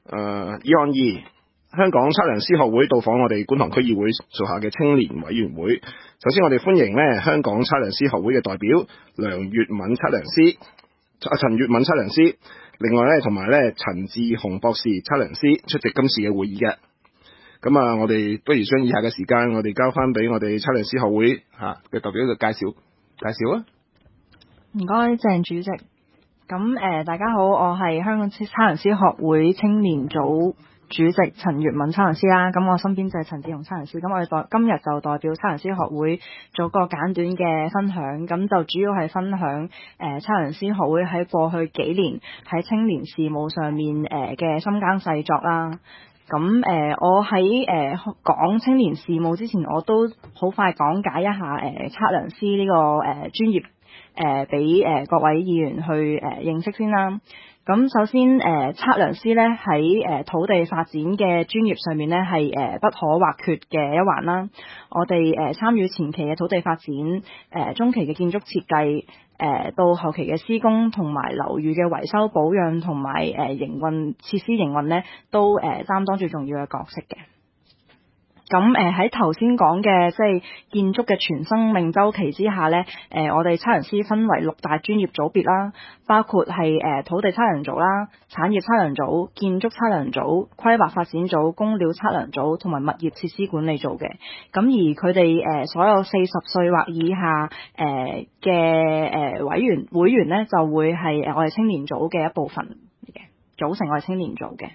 議案二，香港測量師學會到訪我哋觀塘區議會屬下嘅青年委員會。首先我哋歡迎咧香港測量師學會嘅代表陳月敏測量師，另外咧同埋咧陳志雄博士測量師出席今次嘅會議嘅。咁啊，我哋不如將以下嘅時間，我哋交翻俾我哋測量師學會嘅代表嘅介紹啊。 唔該，鄭主席。咁大家好，我係香港測量師學會青年組主席陳月敏測量師啦。咁我身邊就係陳志雄測量師。咁我哋今日就代表測量師學會做個簡短嘅分享。咁就主要係分享測量師學會喺過去幾年喺青年事務上面嘅深耕細作啦。咁我喺講青年事務之前，我都好快講解一下測量師呢個專業俾各位議員去認識先啦。咁首先測量師咧喺土地發展嘅專業上面咧係不可或缺嘅一環啦。我哋參與前期嘅土地發展，中期嘅建築設計，到後期嘅施工同埋樓宇嘅維修保養同埋營運設施營運咧，都擔當最重要嘅角色嘅。咁喺頭先講嘅即係建築嘅全生命週期之下咧，我哋測量師分為6大專業組別啦，包括係土地測量組啦、產業測量組、建築測量組、規劃發展組、工料測量組同埋物業設施管理組嘅。咁而佢哋所有40歲或以下嘅會員咧，就會係我哋青年組嘅一部分嘅，組成我哋青年組嘅。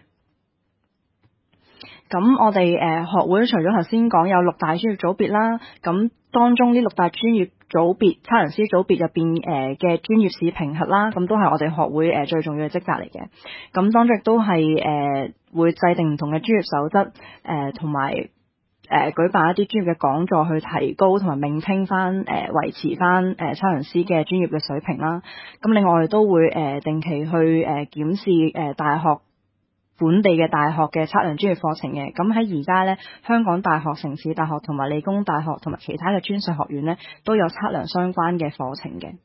咁我哋學會除咗頭先講有6大專業組別啦，咁當中呢6大專業組別測量師組別入邊嘅專業試評核啦，咁都係我哋學會最重要嘅職責嚟嘅。咁當中亦都係會制定唔同嘅專業守則，同埋舉辦一啲專業嘅講座去提高同埋命聽翻維持翻測量師嘅專業嘅水平啦。咁另外我哋都會定期去檢視大學本地嘅大學嘅測量專業課程嘅。咁喺而家咧，香港大學、城市大學同埋理工大學同埋其他嘅專上學院咧，都有測量相關嘅課程嘅。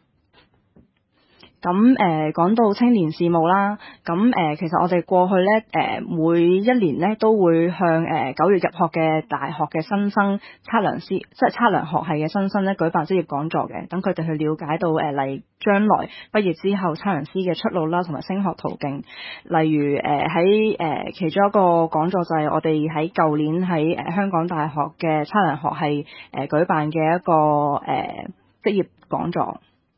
咁講到青年事務啦，咁其實我哋過去咧每一年咧都會向9月入學嘅大學嘅新生測量師，即係測量學系嘅新生咧舉辦職業講座嘅，等佢哋去了解到嚟將來畢業之後測量師嘅出路啦，同埋升學途徑。例如喺其中一個講座就係我哋喺舊年喺香港大學嘅測量學系舉辦嘅一個職業講座。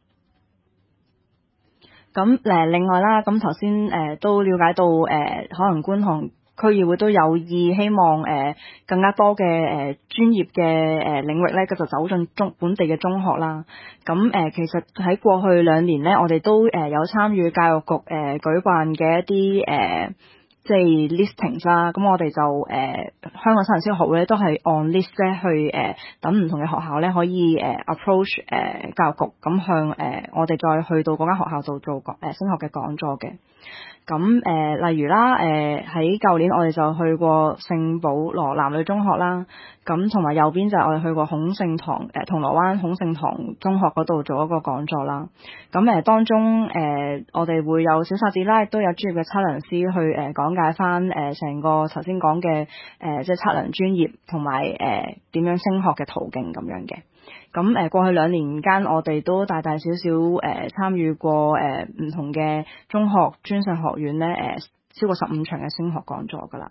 咁另外啦，咁頭先都了解到可能觀塘區議會都有意希望更加多嘅專業嘅領域咧，就走進本地嘅中學啦。咁其實喺過去2年咧，我哋都有參與教育局舉辦嘅一啲即係 listings 啦。咁我哋就香港測量師學會咧都係按 list 咧去等唔同嘅學校咧可以approach 教育局，咁向我哋再去到嗰間學校度做升學嘅講座嘅。咁例如啦，喺舊年我哋就去過聖保羅男女中學啦，咁同埋右邊就係我哋去過孔聖堂銅鑼灣孔聖堂中學嗰度做一個講座啦。咁當中我哋會有小冊子啦，亦都有專業嘅測量師去講解翻成個頭先講嘅即係測量專業同埋點樣升學嘅途徑咁樣嘅。咁過去2年間，我哋都大大小小參與過唔同嘅中學專上學院咧超過15場嘅升學講座噶啦。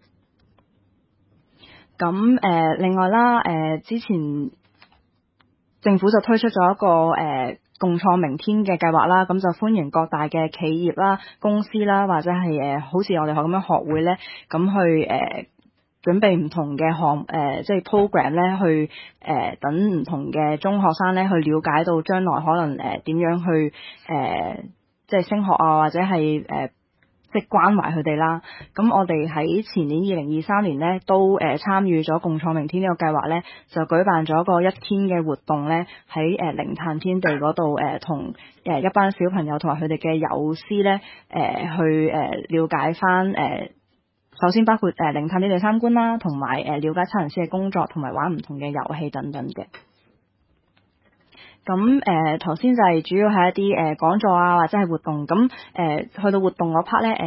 咁另外啦，之前政府就推出咗一個共創明天嘅計劃啦，咁就歡迎各大嘅企業啦、公司啦，或者係好似我哋咁樣學會咧，咁去準備唔同嘅即係 program 咧，去等唔同嘅中學生咧去了解到將來可能點樣去即係升學啊，或者係即係關懷佢哋啦。咁我哋喺前年2023年咧都參與咗共創明天呢個計劃咧，就舉辦咗一個1天嘅活動咧，喺零碳天地嗰度同一班小朋友同埋佢哋嘅友師咧去了解翻首先包括零碳天地參觀啦，同埋了解測量師嘅工作，同埋玩唔同嘅遊戲等等嘅。咁頭先就係主要係一啲講座啊，或者係活動。咁去到活動嗰 part 咧，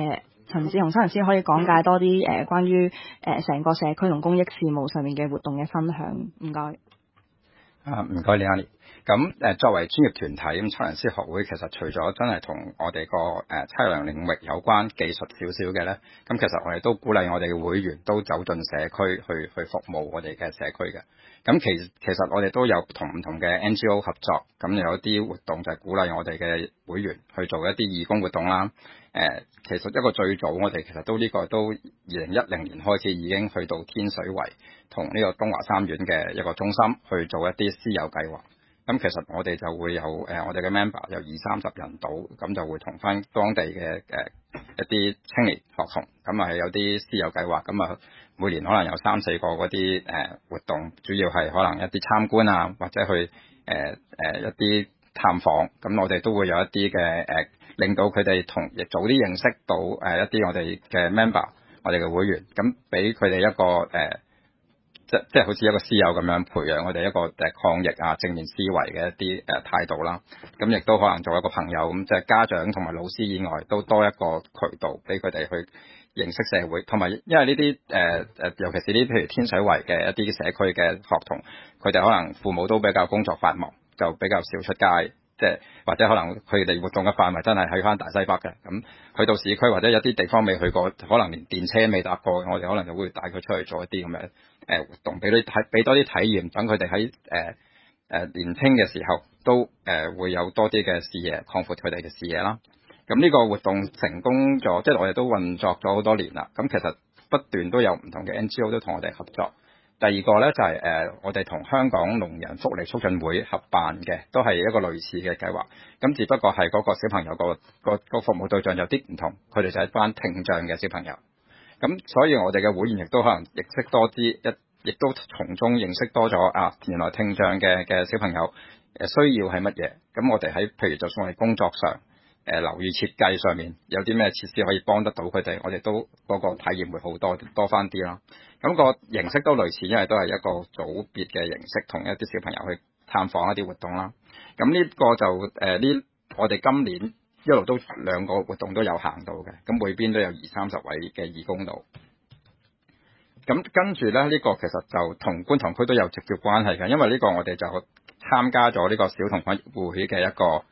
陳志雄測量師可以講解多啲關於成個社區同公益事務上面嘅活動嘅分享。唔該。 唔該，李亞妮。咁作為專業團體，咁測量師學會其實除咗真係同我哋個測量領域有關技術少少嘅咧，咁其實我哋都鼓勵我哋嘅會員都走進社區去服務我哋嘅社區嘅。咁其實我哋都有同唔同嘅 NGO 合作，咁有啲活動就係鼓勵我哋嘅會員去做一啲義工活動啦。其實一個最早我哋其實都呢個都2010年開始已經去到天水圍同呢個東華三院嘅一個中心去做一啲師友計劃。咁其實我哋就會有我哋嘅 member 有20-30人到，咁就會同翻當地嘅一啲青年學童，咁啊係有啲師友計劃，咁啊每年可能有3-4個嗰啲活動，主要係可能一啲參觀啊，或者去一啲探訪，咁我哋都會有一啲嘅令到佢哋亦早啲認識到一啲我哋嘅 member， 我哋嘅會員，咁俾佢哋一個即係好似一個師友咁樣培養我哋一個抗疫啊正面思維嘅一啲態度啦。咁亦都可能做一個朋友咁，即係家長同埋老師以外，都多一個渠道俾佢哋去認識社會。同埋因為呢啲尤其是呢啲譬如天水圍嘅一啲社區嘅學童，佢哋可能父母都比較工作繁忙，就比較少出街。即係或者可能佢哋活動嘅範圍真係喺翻大西北嘅，咁去到市區或者有啲地方未去過，可能連電車未搭過，我哋可能就會帶佢出去做一啲咁嘅活動，俾多啲體驗，等佢哋喺年輕嘅時候都會有多啲嘅視野，擴闊佢哋嘅視野啦。咁呢個活動成功咗，即係我哋都運作咗好多年啦。咁其實不斷都有唔同嘅 NGO 都同我哋合作。第二個咧就係我哋同香港聾人福利促進會合辦嘅，都係一個類似嘅計劃。咁只不過係嗰個小朋友個服務對象有啲唔同，佢哋就係一班聽障嘅小朋友。咁所以我哋嘅會員亦都可能認識多啲，亦都從中認識多咗原來聽障嘅小朋友需要係乜嘢。咁我哋喺譬如就算我哋工作上留意設計上面有啲咩設施可以幫得到佢哋，我哋都嗰個體驗會好多翻啲啦。咁個形式都類似，因為都係一個組別嘅形式，同一啲小朋友去探訪一啲活動啦。咁呢個就我哋今年一路都2個活動都有行到嘅，咁每邊都有20-30位嘅義工度。咁跟住咧，呢個其實就同觀塘區都有直接關係嘅，因為呢個我哋就參加咗呢個小童群益會嘅一個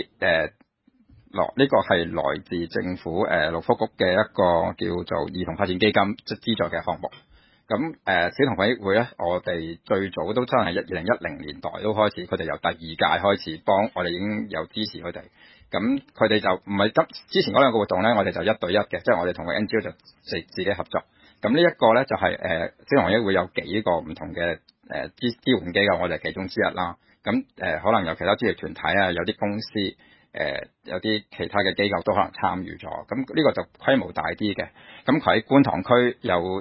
呢個係來自政府勞福局嘅一個叫做兒童發展基金即資助嘅項目。咁小童群益會咧，我哋最早都真係2010年代都開始，佢哋由第2屆開始幫我哋已經有支持佢哋。咁佢哋就唔係之前嗰2個活動咧，我哋就1對1嘅，即係我哋同個 NGO 就自己合作。咁呢一個咧就係小童群益會有幾個唔同嘅支援機構，我哋其中之一啦。咁可能有其他專業團體啊，有啲公司。有啲其他嘅機構都可能參與咗，咁呢個就規模大啲嘅。咁佢喺觀塘區有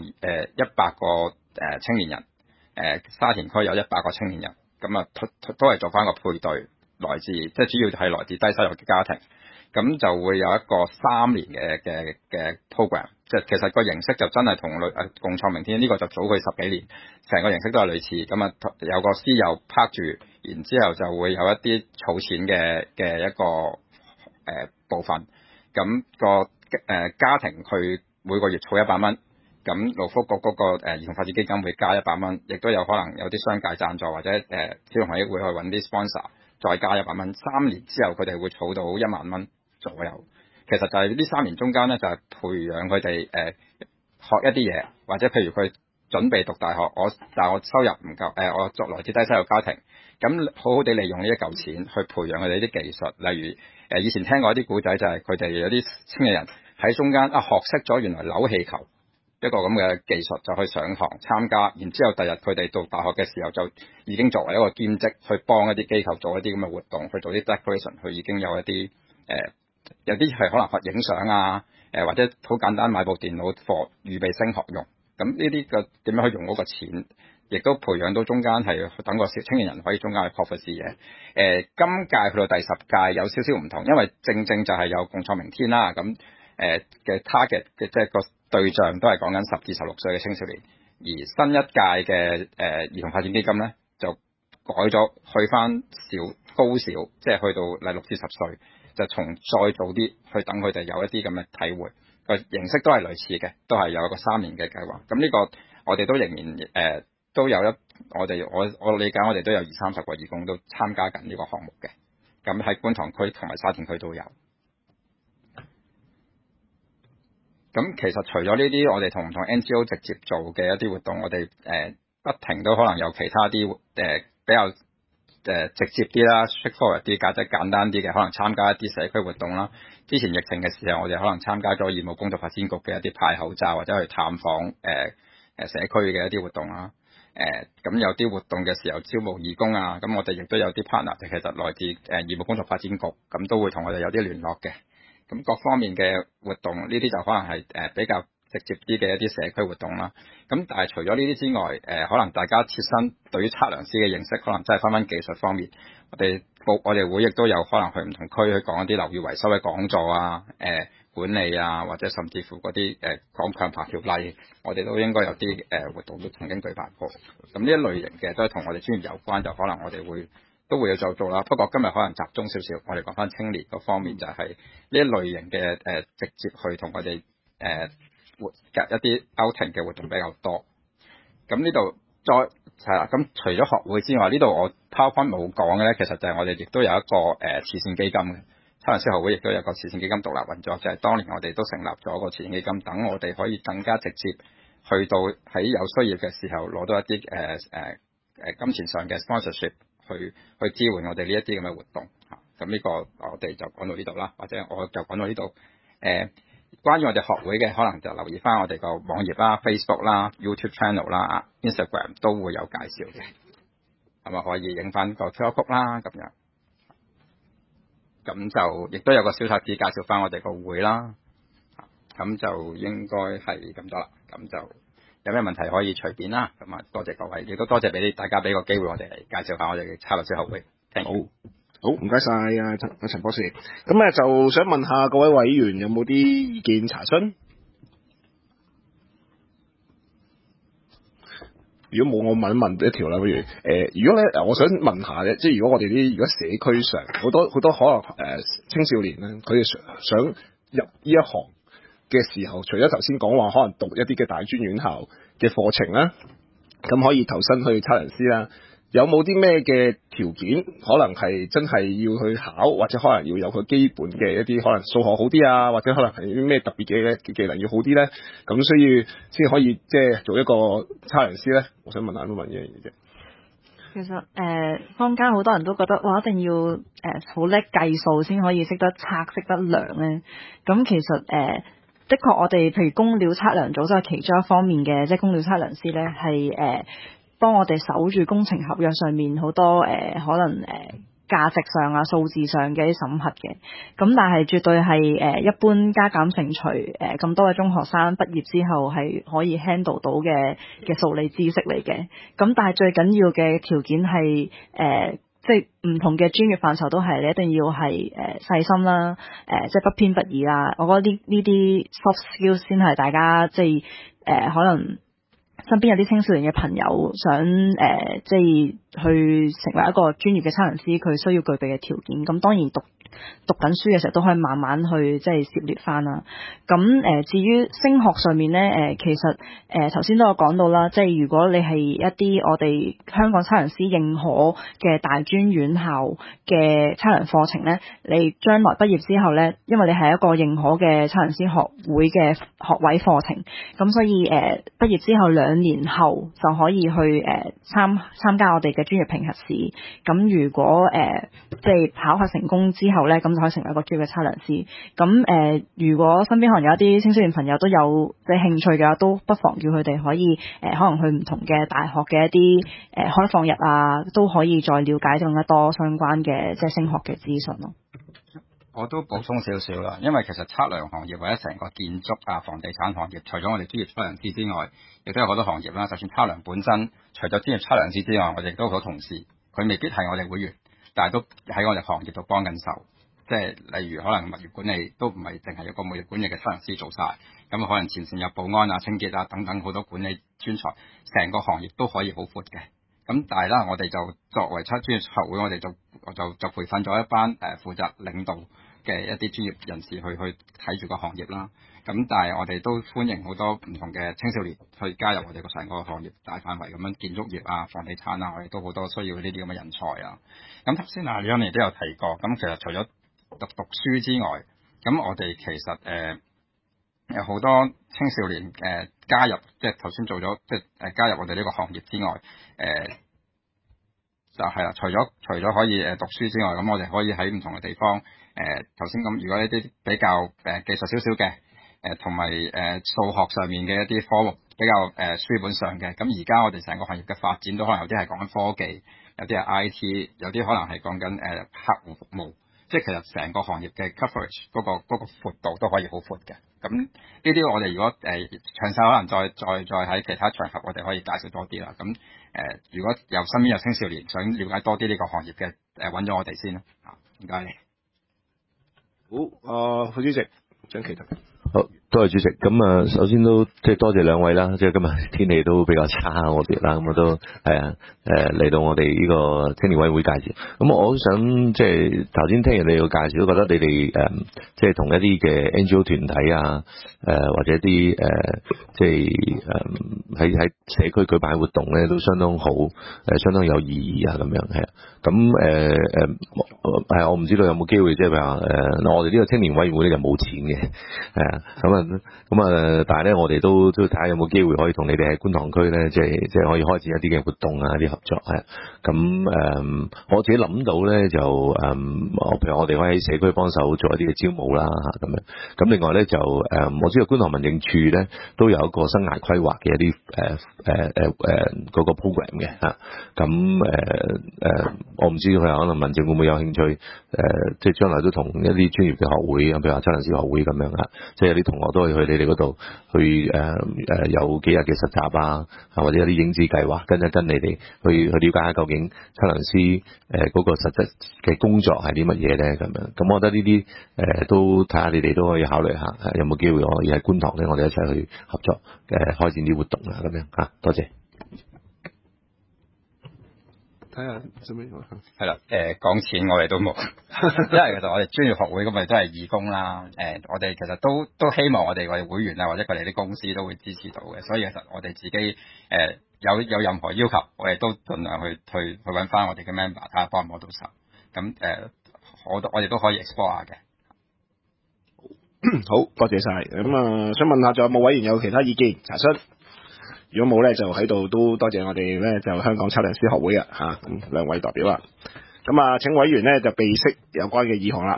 100個青年人，沙田區有100個青年人，咁啊都係做翻個配對，來自即係主要係來自低收入嘅家庭，咁就會有一個3年嘅 program， 即係其實個形式就真係同共創明天呢個就早佢10幾年，成個形式都係類似，咁啊有個師友拍住。然之後就會有一啲儲錢嘅一個部分，咁個家庭佢每個月儲100蚊，咁勞福局嗰個兒童發展基金會加100蚊，亦都有可能有啲商界贊助或者小童群益會去揾啲 sponsor 再加100蚊，3年之後佢哋會儲到1萬蚊左右。其實就係呢3年中間咧，就係培養佢哋學一啲嘢，或者譬如佢準備讀大學，但係我收入唔夠，我作來自低收入家庭，咁好好地利用呢一嚿錢去培養佢哋啲技術，例如以前聽過一啲古仔，就係佢哋有啲青年人喺中間學識咗原來扭氣球一個咁嘅技術，就去上堂參加，然之後第日佢哋到大學嘅時候就已經作為一個兼職去幫一啲機構做一啲咁嘅活動，去做啲 decoration，佢已經有一啲有啲係可能學影相啊，或者好簡單買部電腦課預備升學用。咁呢啲嘅點樣去用嗰個錢，亦都培養到中間係等個小青年人可以中間去擴闊視野。今屆去到第10屆有少少唔同，因為正就係有共創明天啦。咁嘅 target 嘅即係個對象都係講緊10至16歲嘅青少年，而新一屆嘅兒童發展基金咧就改咗去翻高小，即係去到6至10歲，就從再早啲去等佢哋有一啲咁嘅體會。 個形式都係類似嘅，都係有一個3年嘅計劃。咁呢個我哋都仍然都有我理解我哋都有20-30個義工都參加緊呢個項目嘅。咁喺觀塘區同埋沙田區都有。咁其實除咗呢啲，我哋同唔同 NGO 直接做嘅一啲活動，我哋不停都可能有其他啲比較直接啲啦 straightforward 啲，或者簡單啲嘅，可能參加一啲社區活動啦。之前疫情嘅時候，我哋可能參加咗義務工作發展局嘅一啲派口罩或者去探訪社區嘅一啲活動啦。咁有啲活動嘅時候招募義工啊，咁我哋亦都有啲 partner，其實來自義務工作發展局，咁都會同我哋有啲聯絡嘅。咁各方面嘅活動，呢啲就可能係比較直接啲嘅一啲社區活動啦。咁但係除咗呢啲之外，可能大家切身對於測量師嘅認識，可能真係翻技術方面，我哋會亦都有可能去唔同區去講一啲樓宇維修嘅講座啊，管理啊，或者甚至乎嗰啲講強拍條例，我哋都應該有啲活動都曾經舉辦過。咁呢一類型嘅都係同我哋專業有關，就可能我哋都會有做啦。不過今日可能集中少少，我哋講翻青年嗰方面，就係呢一類型嘅直接去同我哋一啲 outing 嘅活動比較多。咁呢度再係啦。咁除咗學會之外，呢度我 PowerPoint 冇講嘅咧，其實就係我哋亦都有一個慈善基金嘅。測量師學會亦都有個慈善基金獨立運作，就係當年我哋都成立咗個慈善基金，等我哋可以更加直接去到喺有需要嘅時候攞到一啲金錢上嘅 sponsorship 去支援我哋呢一啲咁嘅活動嚇。咁呢個我哋就講到呢度啦，或者我就講到呢度。關於我哋學會嘅，可能就留意翻我哋個網頁啦、Facebook 啦、YouTube channel 啦、Instagram 都會有介紹嘅，咁啊可以影翻個 QR code 啦咁樣。咁就亦都有個小冊子介紹翻我哋個會啦，咁就應該係咁多啦。咁就有咩問題可以隨便啦。咁啊，多謝各位，亦都多謝大家俾個機會我哋嚟介紹下我哋嘅測量師學會。 好，唔該晒啊陳博士。咁咧就想問下各位委員有冇啲意見查詢？如果冇，我問一問一條啦。不如如果咧，我想問下咧，即係如果我哋如果社區上好多可能青少年咧，佢哋想入呢一行嘅時候，除咗頭先講話可能讀一啲嘅大專院校嘅課程啦，咁可以投身去測量師啦，有冇啲咩嘅條件，可能係真係要去考，或者可能要有佢基本嘅一啲可能數學好啲啊，或者可能係啲咩特別嘅技能要好啲咧？咁所以先可以即係做一個測量師咧。我想問下都問一樣嘢啫。 其實坊間好多人都覺得哇，一定要好叻計數先可以識得測識得量咧。咁其實的確我哋譬如工料測量組就係其中一方面嘅，即係工料測量師咧係幫我哋守住工程合約上面好多可能價值上啊數字上嘅一啲審核嘅，咁但係絕對係一般加減乘除咁多嘅中學生畢業之後係可以 handle 到嘅數理知識嚟嘅。咁但係最緊要嘅條件係即係唔同嘅專業範疇都係你一定要係細心啦，即係不偏不倚啦。我覺得呢啲 soft skills 先係大家即係可能身邊有啲青少年嘅朋友想即係去成為一個專業嘅測量師，佢需要具備嘅條件。咁當然讀緊書嘅時候都可以慢慢去即係涉獵翻啦。咁至於升學上面咧，其實頭先都有講到啦，即係如果你係一啲我哋香港測量師認可嘅大專院校嘅測量課程咧，你將來畢業之後咧，因為你係一個認可嘅測量師學會嘅學位課程，咁所以畢業之後2年後就可以去參加我哋嘅專業評核試。咁如果即係考核成功之後咧，咁就可以成為一個專業嘅測量師。咁如果身邊可能有一啲青少年朋友都有即係興趣嘅話，都不妨叫佢哋可以可能去唔同嘅大學嘅一啲開放日啊，都可以再了解更加多相關嘅即係升學嘅資訊咯。 我都補充少少啦，因為其實測量行業或者成個建築啊、房地產行業，除咗我哋專業測量師之外，亦都有好多行業啦。就算測量本身，除咗專業測量師之外，我哋亦都有好多同事，佢未必係我哋會員，但係都喺我哋行業度幫緊手。即係例如可能物業管理都唔係淨係有個物業管理嘅測量師做晒，咁可能前線有保安啊、清潔啊等等好多管理專才，成個行業都可以好闊嘅。咁但係啦，我哋就作為專業學會，我哋就培訓咗一班負責領導嘅一啲專業人士去睇住個行業啦。 咁但係我哋都歡迎好多唔同嘅青少年去加入我哋個成個行業大範圍咁樣，建築業啊、房地產啊，我哋都好多需要呢啲咁嘅人才啊。咁頭先Leonie都有提過，咁其實除咗讀書之外，咁我哋其實有好多青少年加入，即係頭先做咗即係加入我哋呢個行業之外，就係啦，除咗可以讀書之外，咁我哋可以喺唔同嘅地方頭先咁，如果一啲比較技術少少嘅同埋數學上面嘅一啲科目比較書本上嘅，咁而家我哋成個行業嘅發展都可能有啲係講緊科技，有啲係 IT， 有啲可能係講緊客戶服務。即係其實成個行業嘅 coverage 嗰個闊度都可以好闊嘅，咁呢啲我哋如果詳細可能再喺其他場合我哋可以介紹多啲啦。咁如果身邊有青少年想了解多啲呢個行業嘅，揾咗我哋先啦。唔該你。 好，副主席張祺騰。 好，多謝主席。咁首先都即係多謝兩位啦。即係今日天氣都比較差，我哋啦，咁我都係嚟到我哋呢個青年委員會介紹。咁我好想即係頭先聽人哋嘅介紹，都覺得你哋即係同一啲嘅 NGO 團體啊，或者啲即係喺社區舉辦活動咧，都相當好，相當有意義啊，咁樣係啊。咁我唔知道有冇機會即係話我哋呢個青年委員會咧就冇錢嘅，係啊。咁啊，但係咧，我哋都睇下有冇機會可以同你哋喺觀塘區咧，即係可以開展一啲嘅活動啊，一啲合作係。咁我自己諗到咧就譬如我哋可以喺社區幫手做一啲嘅招募啦咁樣。咁另外咧就我知道觀塘民政處咧都有一個生涯規劃嘅一啲嗰個 program 嘅嚇。咁我唔知佢可能民政會唔會有興趣即係將來都同一啲專業嘅學會，譬如話測量師學會咁樣啊，即係有啲同學都可以去你哋嗰度去有幾日嘅實習啊，或者有啲影子計劃，跟你哋去了解下究竟測量師嗰個實質嘅工作係啲乜嘢咧咁樣。咁我覺得呢啲都睇下你哋都可以考慮下，有冇機會可以喺觀塘咧，我哋一齊去合作開展啲活動啊咁樣嚇。多謝。 睇下做咩係啦，講錢我哋都冇，因為其實我哋專業學會咁咪都係義工啦。我哋其實都希望我哋會員啊，或者佢哋啲公司都會支持到嘅。所以其實我哋自己有任何要求，我哋都盡量去揾翻我哋嘅 member 睇下幫唔幫到手。咁我哋都可以 explore 下嘅。 好多謝晒。咁想問下仲有冇委員有其他意見查詢？如果冇咧，就喺度都多謝我哋咧，就香港測量師學會咁兩位代表啦。咁請委員咧就備悉有關嘅議項啦。